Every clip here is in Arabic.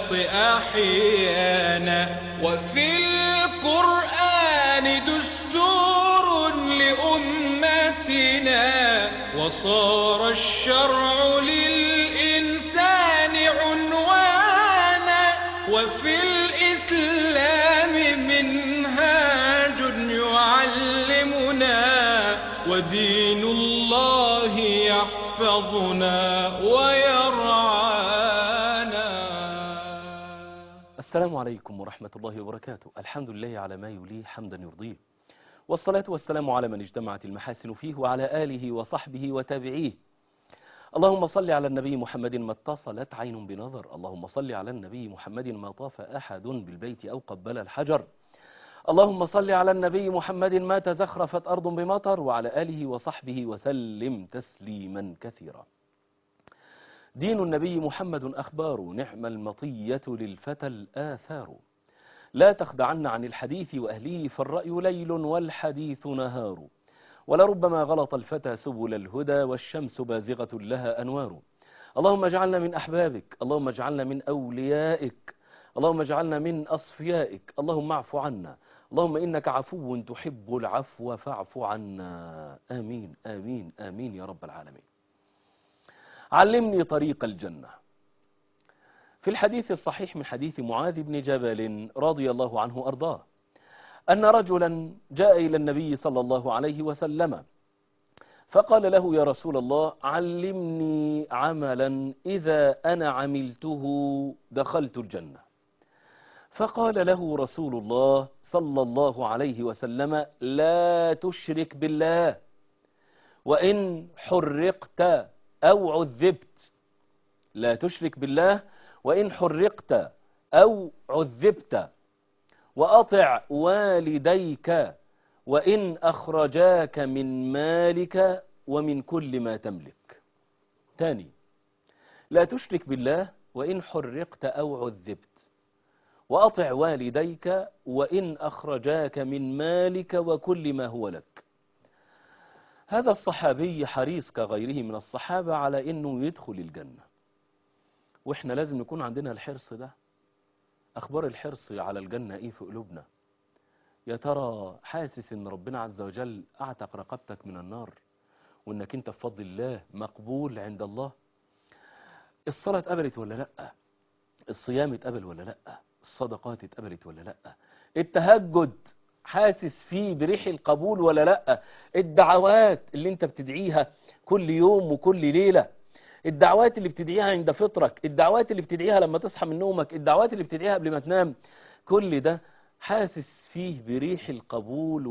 الناس أحيانا. وفي القرآن دستور لأمتنا، وصار الشرع للإنسان عنوانا. وفي الإسلام منهاج يعلمنا، ودين الله يحفظنا ويرعانا. السلام عليكم ورحمة الله وبركاته. الحمد لله على ما يليه حمدا يرضيه، والصلاة والسلام على من اجتمعت المحاسن فيه وعلى آله وصحبه وتابعيه. اللهم صل على النبي محمد ما اتصلت عين بنظر، اللهم صل على النبي محمد ما طاف أحد بالبيت أو قبل الحجر، اللهم صل على النبي محمد ما تزخرفت أرض بمطر، وعلى آله وصحبه وسلم تسليما كثيرا. دين النبي محمد أخبار، نعم المطية للفتى الآثار. لا تخدعن عن الحديث وأهله، فالرأي ليل والحديث نهار. ولربما غلط الفتى سبل الهدى، والشمس بازغة لها أنوار. اللهم اجعلنا من أحبابك، اللهم اجعلنا من أوليائك، اللهم اجعلنا من أصفيائك. اللهم اعف عنا، اللهم إنك عفو تحب العفو فاعف عنا. آمين آمين آمين يا رب العالمين. علمني طريق الجنة. في الحديث الصحيح من حديث معاذ بن جبل رضي الله عنه أرضاه، أن رجلا جاء إلى النبي صلى الله عليه وسلم فقال له: يا رسول الله، علمني عملا إذا أنا عملته دخلت الجنة. فقال له رسول الله صلى الله عليه وسلم: لا تشرك بالله، وإن حرقت أو عذبت. لا تشرك بالله وإن حرقت أو عذبت، وأطع والديك وإن أخرجاك من مالك ومن كل ما تملك. تاني: لا تشرك بالله وإن حرقت أو عذبت، وأطع والديك وإن أخرجاك من مالك وكل ما هو لك. هذا الصحابي حريص كغيره من الصحابة على أنه يدخل الجنة، وإحنا لازم نكون عندنا الحرص ده. أخبار الحرص على الجنة إيه في قلوبنا؟ يا ترى حاسس أن ربنا عز وجل أعتق رقبتك من النار، وأنك أنت بفضل الله مقبول عند الله؟ الصلاة اتقبلت ولا لأ؟ الصيام اتقبل ولا لأ؟ الصدقات اتقبلت ولا لأ؟ التهجد حاسس فيه بريح القبول ولا لأ؟ الدعوات اللي انت بتدعيها كل يوم وكل ليلة، الدعوات اللي بتدعيها عند فطرك، الدعوات اللي بتدعيها لما تصحى من نومك، الدعوات اللي بتدعيها قبل ما تنام، كل ده حاسس فيه بريح القبول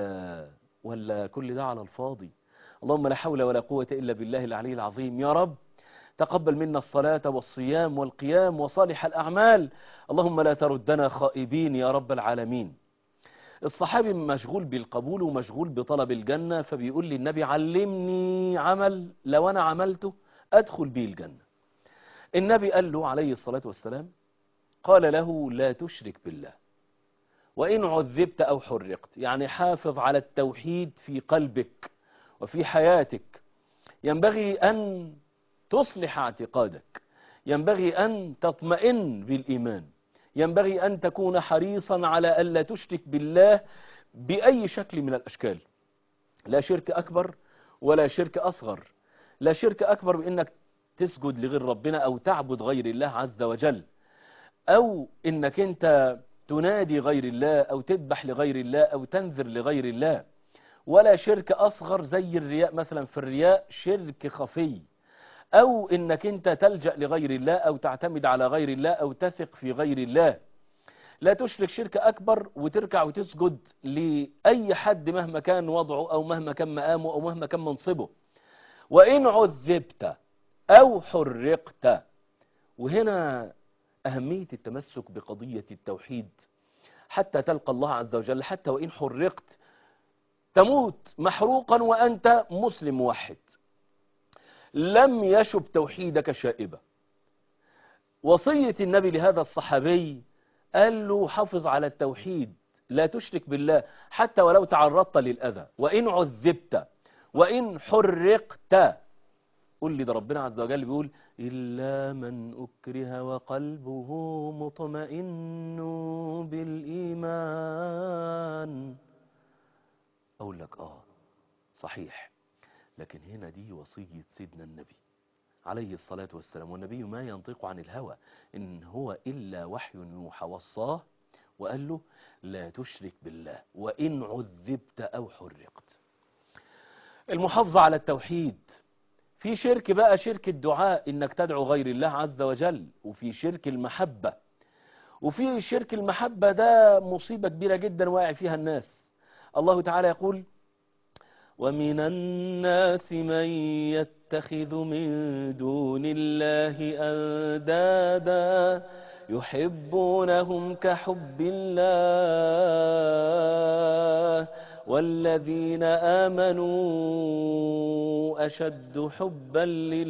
ولا كل ده على الفاضي؟ اللهم لا حول ولا قوة إلا بالله العلي العظيم. يا رب تقبل منا الصلاة والصيام والقيام وصالح الأعمال، اللهم لا تردنا خائبين يا رب العالمين. الصحابي مشغول بالقبول ومشغول بطلب الجنة، فبيقول لي النبي: علمني عمل لو أنا عملته أدخل به الجنة. النبي قال له عليه الصلاة والسلام، قال له: لا تشرك بالله وإن عذبت أو حرقت. يعني حافظ على التوحيد في قلبك وفي حياتك. ينبغي أن تصلح اعتقادك، ينبغي أن تطمئن بالإيمان، ينبغي أن تكون حريصا على ألا تشرك بالله بأي شكل من الأشكال. لا شرك أكبر ولا شرك أصغر. لا شرك أكبر بأنك تسجد لغير ربنا أو تعبد غير الله عز وجل، أو أنك أنت تنادي غير الله أو تذبح لغير الله أو تنذر لغير الله. ولا شرك أصغر زي الرياء مثلا. في الرياء شرك خفي، أو إنك أنت تلجأ لغير الله أو تعتمد على غير الله أو تثق في غير الله. لا تشرك شرك أكبر وتركع وتسجد لأي حد مهما كان وضعه أو مهما كان مقامه أو مهما كان منصبه. وإن عذبت أو حرقت. وهنا أهمية التمسك بقضية التوحيد حتى تلقى الله عز وجل. حتى وإن حرقت تموت محروقا وأنت مسلم موحد، لم يشب توحيدك شائبة. وصية النبي لهذا الصحابي قال له: حافظ على التوحيد، لا تشرك بالله حتى ولو تعرضت للأذى. وإن عذبت وإن حرقت قول لي ده ربنا عز وجل بيقول إلا من أكره وقلبه مطمئن بالإيمان. أقول لك صحيح، لكن هنا دي وصية سيدنا النبي عليه الصلاة والسلام، والنبي ما ينطق عن الهوى إن هو إلا وحي يوحى، وصاه وقال له لا تشرك بالله وإن عذبت أو حرقت. المحافظة على التوحيد. في شرك بقى، شرك الدعاء إنك تدعو غير الله عز وجل، وفي شرك المحبة، وفي شرك المحبة ده مصيبة كبيرة جدا واقع فيها الناس. الله تعالى يقول ومن الناس من يتخذ من دون الله أندادا يحبونهم كحب الله والذين آمنوا أشد حبا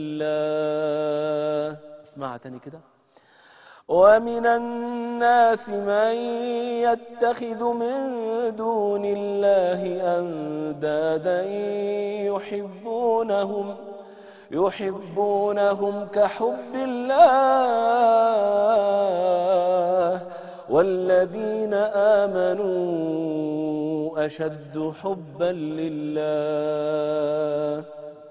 لله. اسمعها تاني كده. ومن الناس من يتخذ من دون الله أندادا يحبونهم كحب الله والذين آمنوا أشد حبا لله.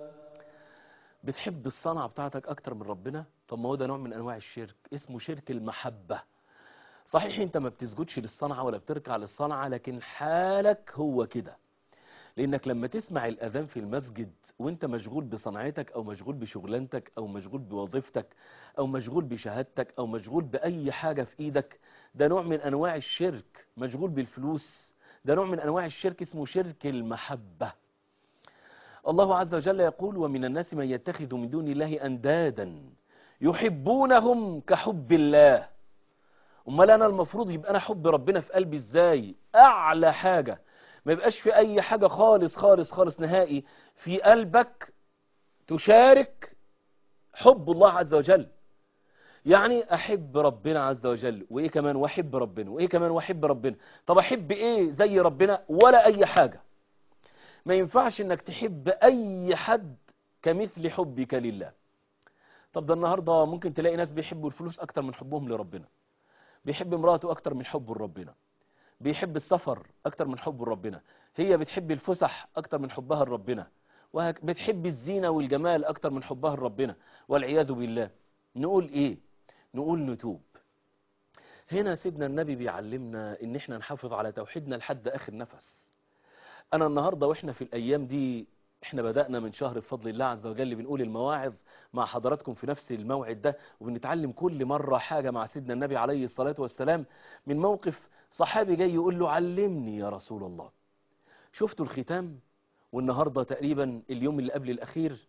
بتحب الصنعة بتاعتك أكتر من ربنا؟ طب ما هو ده نوع من أنواع الشرك، اسمه شرك المحبة. صحيح أنت ما بتسجدش للصنعة ولا بتركع للصنعة، لكن حالك هو كده، لأنك لما تسمع الأذان في المسجد وأنت مشغول بصنعتك أو مشغول بشغلانتك أو مشغول بوظيفتك أو مشغول بشهادتك أو مشغول بأي حاجة في إيدك، ده نوع من أنواع الشرك. مشغول بالفلوس، ده نوع من أنواع الشرك اسمه شرك المحبة. الله عز وجل يقول ومن الناس من يتخذ من دون الله أندادا يحبونهم كحب الله. امال انا المفروض يبقى انا حب ربنا في قلبي ازاي؟ اعلى حاجة، ما يبقاش في اي حاجة خالص خالص خالص نهائي في قلبك تشارك حب الله عز وجل. يعني احب ربنا عز وجل، وايه كمان واحب ربنا، وايه كمان واحب ربنا. طب احب ايه زي ربنا؟ ولا اي حاجة. ما ينفعش انك تحب اي حد كمثل حبك لله. طب ده النهاردة ممكن تلاقي ناس بيحبوا الفلوس اكتر من حبهم لربنا، بيحب امراته اكتر من حبه لربنا، بيحب السفر اكتر من حبه لربنا، هي بتحب الفسح اكتر من حبها لربنا، بتحب الزينة والجمال اكتر من حبها لربنا، والعياذ بالله. نقول ايه؟ نقول نتوب. هنا سيدنا النبي بيعلمنا ان احنا نحافظ على توحيدنا لحد اخر نفس. انا النهاردة واحنا في الايام دي، احنا بدأنا من شهر بفضل الله عز وجل بنقول المواعظ مع حضراتكم في نفس الموعد ده، وبنتعلم كل مرة حاجة مع سيدنا النبي عليه الصلاة والسلام، من موقف صحابي جاي يقول له علمني يا رسول الله. شفتوا الختام؟ والنهاردة تقريبا اليوم اللي قبل الأخير.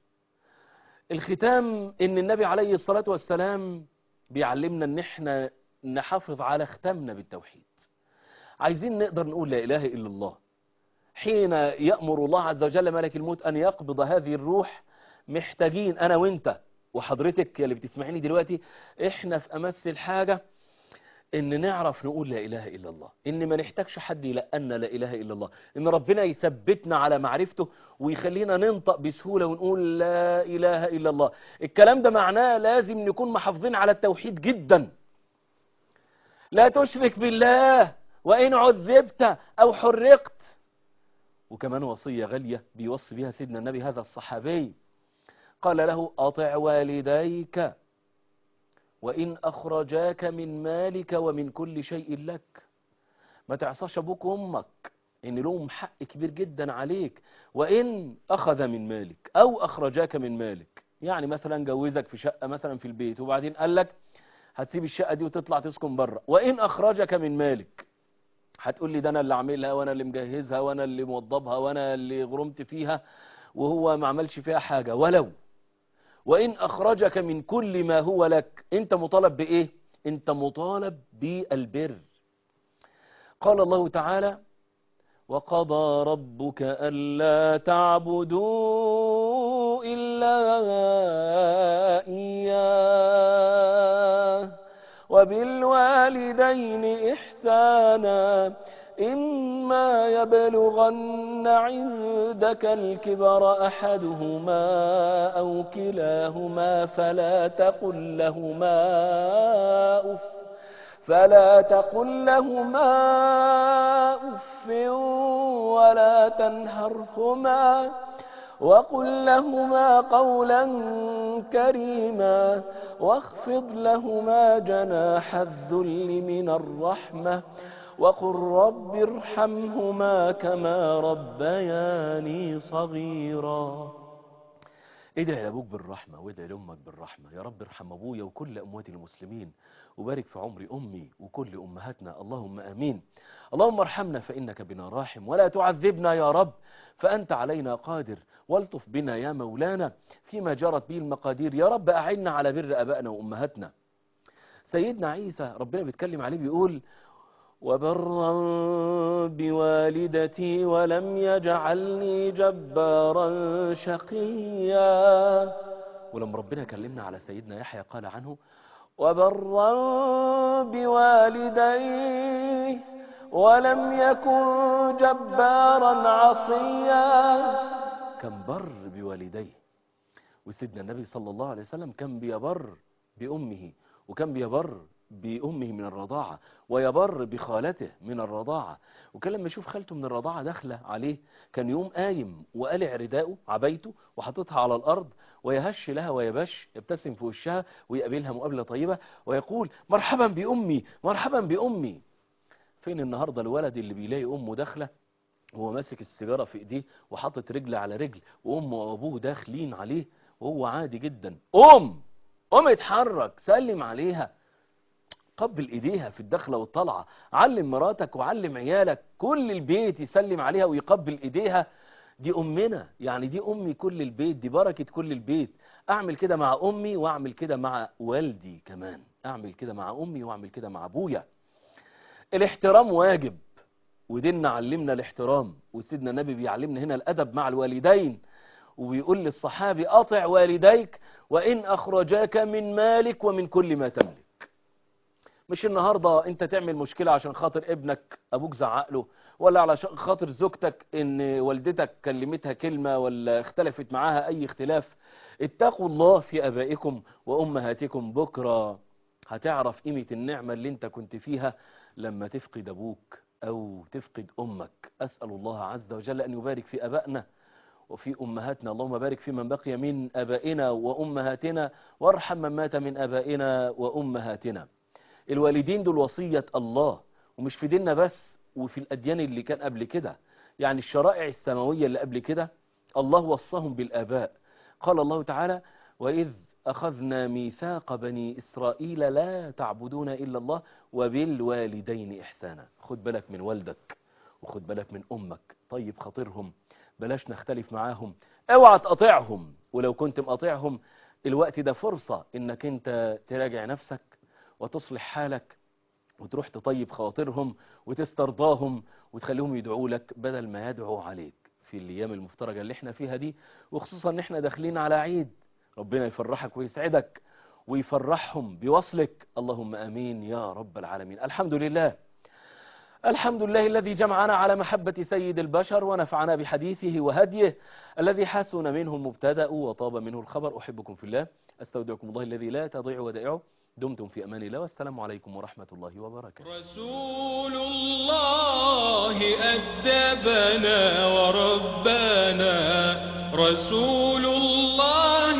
الختام ان النبي عليه الصلاة والسلام بيعلمنا ان احنا نحافظ على ختامنا بالتوحيد. عايزين نقدر نقول لا إله إلا الله حين يأمر الله عز وجل ملك الموت أن يقبض هذه الروح. محتاجين أنا وإنت وحضرتك اللي بتسمعيني دلوقتي، إحنا في أمس الحاجة إن نعرف نقول لا إله إلا الله، إن ما نحتاجش حد يلقنا لا إله إلا الله، إن ربنا يثبتنا على معرفته ويخلينا ننطق بسهولة ونقول لا إله إلا الله. الكلام ده معناه لازم نكون محافظين على التوحيد جدا. لا تشرك بالله وإن عذبت أو حرقت. وكمان وصية غالية بيوصي بها سيدنا النبي هذا الصحابي، قال له أطع والديك وإن أخرجاك من مالك ومن كل شيء لك. ما تعصاش أبوك وأمك، إن لهم حق كبير جدا عليك، وإن أخذ من مالك أو أخرجاك من مالك. يعني مثلا جوزك في شقة مثلا في البيت، وبعدين قال لك هتسيب الشقة دي وتطلع تسكن بره. وإن أخرجك من مالك، هتقول لي ده انا اللي عاملها وانا اللي مجهزها وانا اللي موضبها وانا اللي غرمت فيها وهو ما عملش فيها حاجة. ولو وإن أخرجك من كل ما هو لك، انت مطالب بإيه؟ انت مطالب بالبر. قال الله تعالى وقضى ربك ألا تعبدوا إلا إياه وبالوالدين إحسانا إما يبلغن عندك الكبر أحدهما أو كلاهما فلا تقل لهما أف ولا تنهرهما وقل لهما قولا كريما واخفض لهما جناح الذل من الرحمة وقل رب ارحمهما كما ربياني صغيرا. ادعي لأبوك بالرحمة وادعي لأمك بالرحمة. يا رب ارحم أبويا وكل أموات المسلمين وبارك في عمر أمي وكل أمهاتنا، اللهم آمين. اللهم ارحمنا فإنك بنا راحم، ولا تعذبنا يا رب فأنت علينا قادر، والطف بنا يا مولانا فيما جرت به المقادير. يا رب أعنا على بر أبائنا وأمهاتنا. سيدنا عيسى ربنا بيتكلم عليه بيقول وبرا بوالدتي ولم يجعلني جبارا شقيا. ولما ربنا كلمنا على سيدنا يحيى قال عنه وبرا بوالدي ولم يكن جبارا عصيا. كان بر بوالديه. وسيدنا النبي صلى الله عليه وسلم كان بيبر بأمه، وكان بيبر بأمه من الرضاعة، ويبر بخالته من الرضاعة. وكان لما يشوف خالته من الرضاعة داخله عليه كان يوم قايم وقلع رداءه عبايته وحطتها على الأرض ويهش لها ويبش، يبتسم في وشها ويقابلها مقابلة طيبة ويقول مرحبا بأمي مرحبا بأمي. فين النهاردة الولد اللي بيلاقي أمه داخله وهو ماسك السيجارة في ايديه وحاطط رجل على رجل وأمه وأبوه داخلين عليه وهو عادي جدا؟ قوم اتحرك، سلم عليها، قبل ايديها في الدخلة والطلعة، علم مراتك وعلم عيالك كل البيت يسلم عليها ويقبل ايديها. دي امنا، يعني دي امي كل البيت، دي بركة كل البيت. اعمل كده مع امي واعمل كده مع والدي كمان، اعمل كده مع امي واعمل كده مع ابويا. الاحترام واجب، وديننا علمنا الاحترام، وسيدنا النبي بيعلمنا هنا الادب مع الوالدين، وبيقول للصحابي اطع والديك وان اخرجاك من مالك ومن كل ما تملك. مش النهاردة انت تعمل مشكلة عشان خاطر ابنك ابوك زعق له، ولا على خاطر زوجتك ان والدتك كلمتها كلمة ولا اختلفت معاها اي اختلاف. اتقوا الله في ابائكم وامهاتكم. بكرة هتعرف قيمة النعمة اللي انت كنت فيها لما تفقد ابوك او تفقد امك. اسأل الله عز وجل ان يبارك في ابائنا وفي أمهاتنا. اللهم بارك في من بقي من أبائنا وأمهاتنا، وارحم من مات من أبائنا وأمهاتنا. الوالدين دول وصية الله، ومش في ديننا بس، وفي الأديان اللي كان قبل كده، يعني الشرائع السماوية اللي قبل كده الله وصاهم بالآباء. قال الله تعالى وإذ أخذنا ميثاق بني إسرائيل لا تعبدون إلا الله وبالوالدين إحسانا. خد بالك من والدك وخد بالك من أمك، طيب خاطرهم، بلاش نختلف معاهم، اوعى تقاطعهم. ولو كنت مقاطعهم الوقت ده فرصة انك انت تراجع نفسك وتصلح حالك وتروح تطيب خواطرهم وتسترضاهم وتخليهم يدعوا لك بدل ما يدعوا عليك في الايام المفترجة اللي احنا فيها دي، وخصوصا ان احنا داخلين على عيد. ربنا يفرحك ويسعدك ويفرحهم بوصلك، اللهم امين يا رب العالمين. الحمد لله، الحمد لله الذي جمعنا على محبة سيد البشر ونفعنا بحديثه وهديه الذي حسن منه المبتدأ وطاب منه الخبر. أحبكم في الله، أستودعكم الله الذي لا تضيع ودائعه. دمتم في أمان الله، والسلام عليكم ورحمة الله وبركاته. رسول الله أدبنا وربنا، رسول الله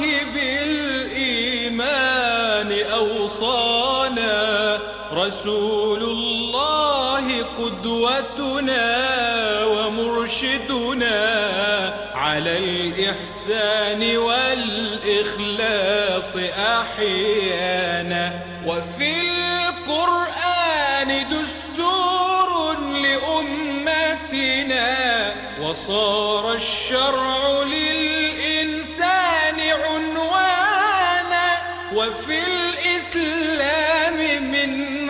بالإيمان أوصانا، رسول الله قدوتنا ومرشدنا على الإحسان والإخلاص أحيانا. وفي القرآن دستور لأمتنا، وصار الشرع للإنسان عنوانا، وفي الإسلام من